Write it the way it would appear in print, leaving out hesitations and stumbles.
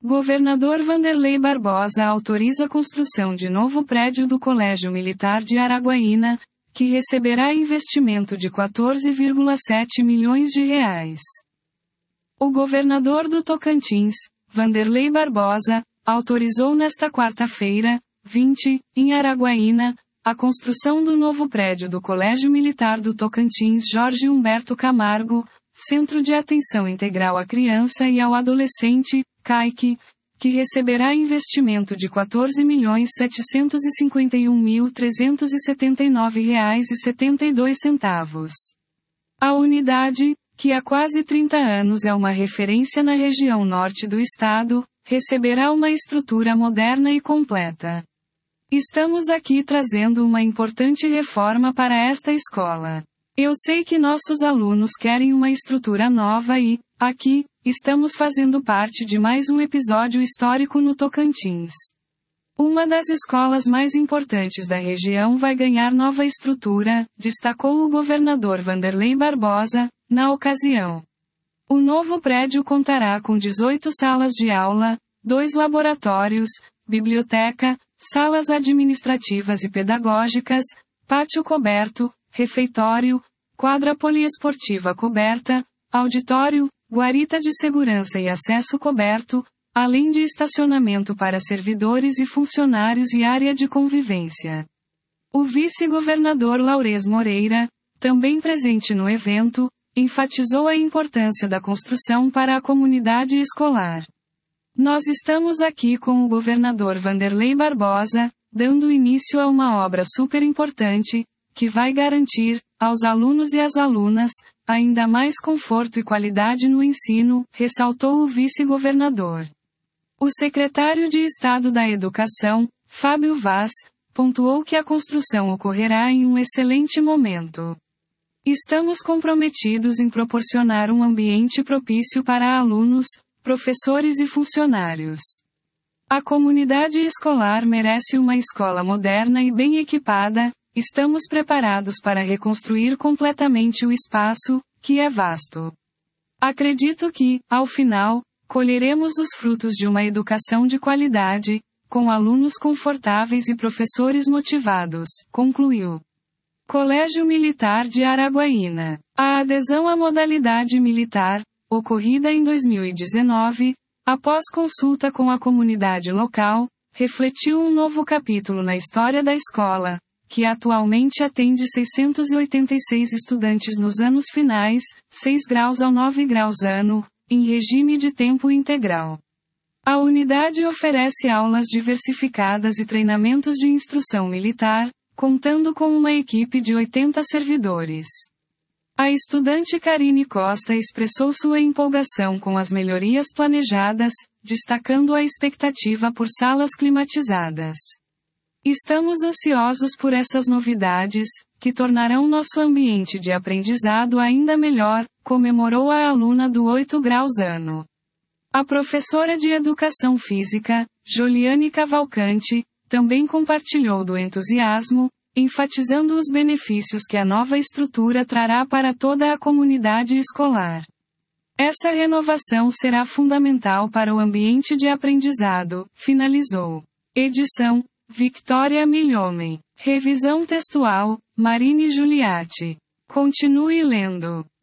Governador Wanderley Barbosa autoriza a construção de novo prédio do Colégio Militar de Araguaína, que receberá investimento de 14,7 milhões de reais. O governador do Tocantins, Wanderley Barbosa, autorizou nesta quarta-feira, 20, em Araguaína, a construção do novo prédio do Colégio Militar do Tocantins Jorge Humberto Camargo, Centro de Atenção Integral à Criança e ao Adolescente, CAIC, que receberá investimento de R$ 14.751.379,72. A unidade, que há quase 30 anos é uma referência na região norte do estado, receberá uma estrutura moderna e completa. Estamos aqui trazendo uma importante reforma para esta escola. Eu sei que nossos alunos querem uma estrutura nova e, aqui, estamos fazendo parte de mais um episódio histórico no Tocantins. Uma das escolas mais importantes da região vai ganhar nova estrutura, destacou o governador Wanderley Barbosa, na ocasião. O novo prédio contará com 18 salas de aula, 2 laboratórios, biblioteca, salas administrativas e pedagógicas, pátio coberto, refeitório, quadra poliesportiva coberta, auditório, guarita de segurança e acesso coberto, além de estacionamento para servidores e funcionários e área de convivência. O vice-governador Laures Moreira, também presente no evento, enfatizou a importância da construção para a comunidade escolar. Nós estamos aqui com o governador Wanderley Barbosa, dando início a uma obra super importante, que vai garantir, aos alunos e às alunas, ainda mais conforto e qualidade no ensino, ressaltou o vice-governador. O secretário de Estado da Educação, Fábio Vaz, pontuou que a construção ocorrerá em um excelente momento. Estamos comprometidos em proporcionar um ambiente propício para alunos, professores e funcionários. A comunidade escolar merece uma escola moderna e bem equipada. Estamos preparados para reconstruir completamente o espaço, que é vasto. Acredito que, ao final, colheremos os frutos de uma educação de qualidade, com alunos confortáveis e professores motivados, concluiu. Colégio Militar de Araguaína. A adesão à modalidade militar, ocorrida em 2019, após consulta com a comunidade local, refletiu um novo capítulo na história da escola, que atualmente atende 686 estudantes nos anos finais, 6 graus ao 9 graus ano, em regime de tempo integral. A unidade oferece aulas diversificadas e treinamentos de instrução militar, contando com uma equipe de 80 servidores. A estudante Karine Costa expressou sua empolgação com as melhorias planejadas, destacando a expectativa por salas climatizadas. Estamos ansiosos por essas novidades, que tornarão nosso ambiente de aprendizado ainda melhor, comemorou a aluna do 8 graus ano. A professora de Educação Física, Joliane Cavalcante, também compartilhou do entusiasmo, enfatizando os benefícios que a nova estrutura trará para toda a comunidade escolar. Essa renovação será fundamental para o ambiente de aprendizado, finalizou. Edição: Victoria Milhomem. Revisão textual: Marine Giuliatti. Continue lendo.